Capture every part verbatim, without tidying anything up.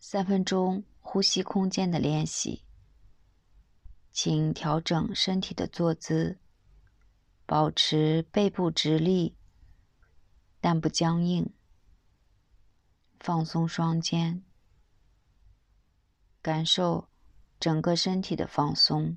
三分钟呼吸空间的练习，请调整身体的坐姿，保持背部直立，但不僵硬，放松双肩，感受整个身体的放松。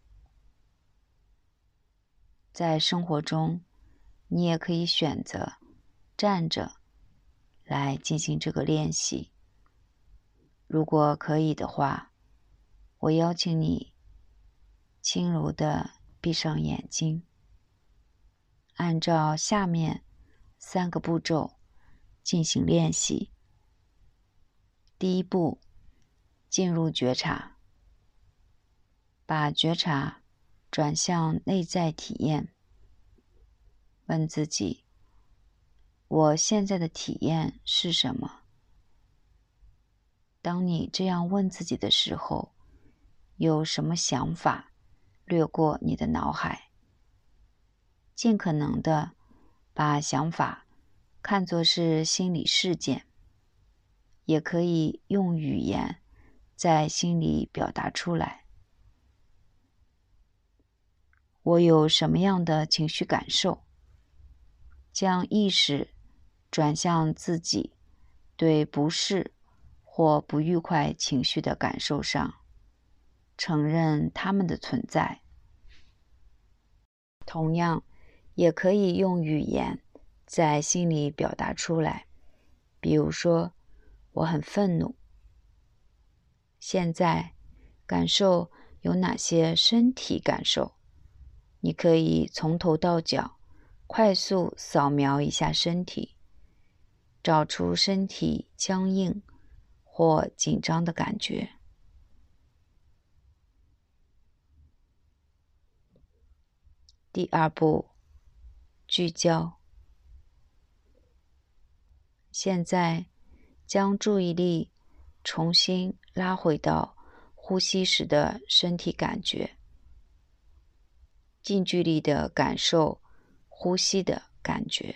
在生活中，你也可以选择站着来进行这个练习。如果可以的话，我邀请你轻柔地闭上眼睛，按照下面三个步骤进行练习。第一步，进入觉察，把觉察转向内在体验，问自己，我现在的体验是什么？当你这样问自己的时候，有什么想法掠过你的脑海？尽可能的把想法看作是心理事件，也可以用语言在心里表达出来。我有什么样的情绪感受？将意识转向自己对不适或不愉快情绪的感受上，承认它们的存在。同样，也可以用语言在心里表达出来，比如说，我很愤怒。现在，感受有哪些身体感受？你可以从头到脚快速扫描一下身体，找出身体僵硬或紧张的感觉。第二步，聚焦。现在将注意力重新拉回到呼吸时的身体感觉，近距离的感受呼吸的感觉，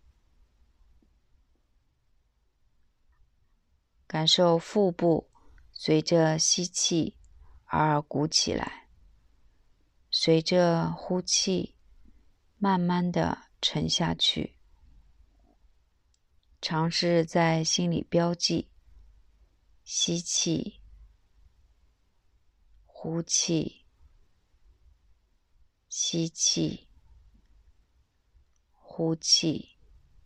感受腹部随着吸气而鼓起来，随着呼气慢慢的沉下去。尝试在心里标记：吸气，呼气，吸气，呼气。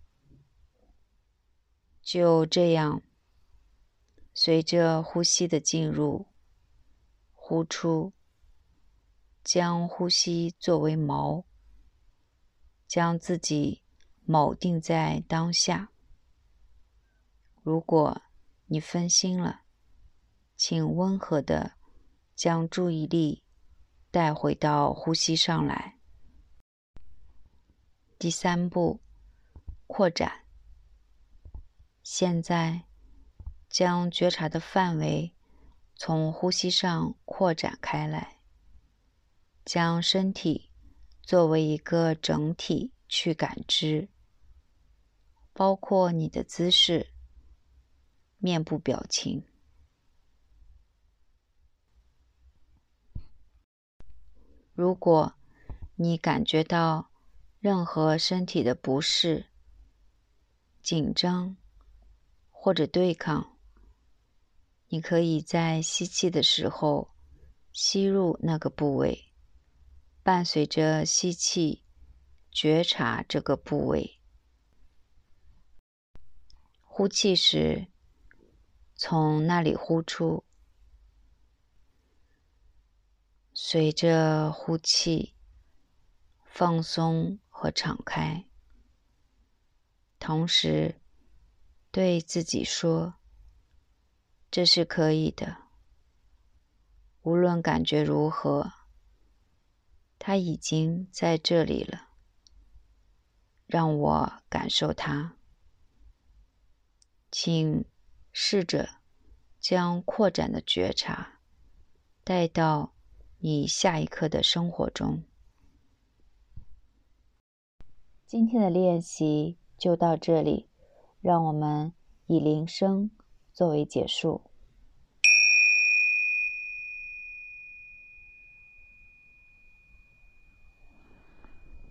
就这样，随着呼吸的进入、呼出，将呼吸作为锚，将自己铆定在当下。如果你分心了，请温和地将注意力带回到呼吸上来。第三步，扩展。现在将觉察的范围从呼吸上扩展开来，将身体作为一个整体去感知，包括你的姿势、面部表情。如果你感觉到任何身体的不适、紧张或者对抗，你可以在吸气的时候吸入那个部位，伴随着吸气觉察这个部位。呼气时，从那里呼出。随着呼气，放松和敞开，同时对自己说，这是可以的，无论感觉如何，它已经在这里了，让我感受它。请试着将扩展的觉察带到你下一刻的生活中。今天的练习就到这里，让我们以铃声作为结束。